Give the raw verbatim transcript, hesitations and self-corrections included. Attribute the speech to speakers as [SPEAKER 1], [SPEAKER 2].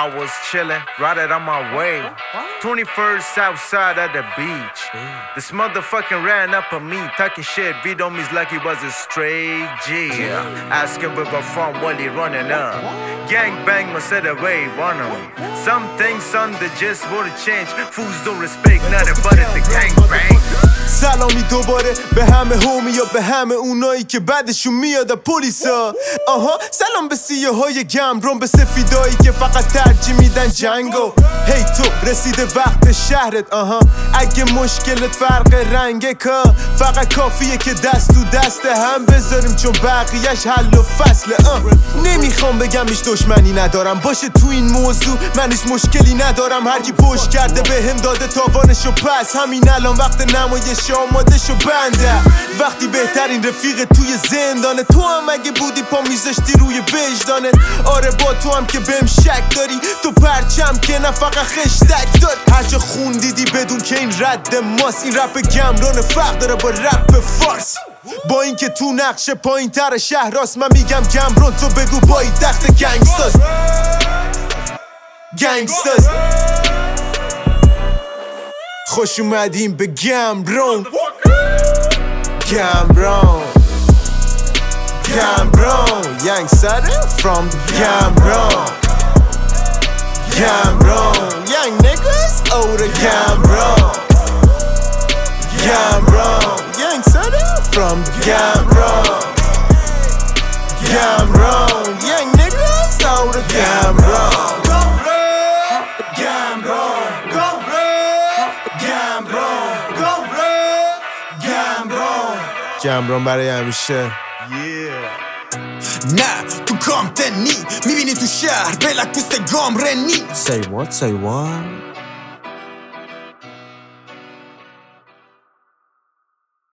[SPEAKER 1] I was chillin', right out on my way. twenty-first Southside at the beach. This motherfucking ran up on me, talking shit, beat on me like he was a straight G. Asking where we're from, what he running up. Gang bang must set away, one of them. Some things on the just wanna change. Fools don't respect nothing but it, the gang bang.
[SPEAKER 2] سلامی دوباره به همه هومی یا به همه اونایی که بعدشون میاد پلیسا. آها سلام به سیه های گمرون، به سفیدایی که فقط ترجیح میدن جنگو. هی تو رسیده وقت شهرت، آها اگه مشکلت فرق رنگه که فقط کافیه که دست تو دست هم بذاریم، چون بقیهش حل و فصله. آه. نمیخوام بگم هیچ دشمنی ندارم باشه تو این موضوع، من هیچ مشکلی ندارم. هر کی پشت کرده به هم داده تاوانشو، پس همین الان وقت نمایش آماده شو بنده. وقتی بهترین رفیق توی زندانه، تو هم اگه بودی پا میذاشتی روی وجدانت. آره با تو هم که بهم شک داری، تو پرچم که نه فقط خشتک داد. هرچه خون دیدی بدون که این رد ماست، این رپ گمران فرق داره با رپ فارس. با اینکه تو نقش پایین تر شهر راست، من میگم گمران، تو بگو بایی تخت گنگستاز. گنگستاز خوش اومدیم به گمران. گمران گمران Young Sada from Gambron. Gambron Young niggas oh the Gambron. Gambron Young Sada from Gambron. Gambron Young niggas oh the Gambron. گمران برای همیشه.
[SPEAKER 3] نه تو کامتنی میبینی تو شهر بلک پوست گامرنی.
[SPEAKER 2] Say what say what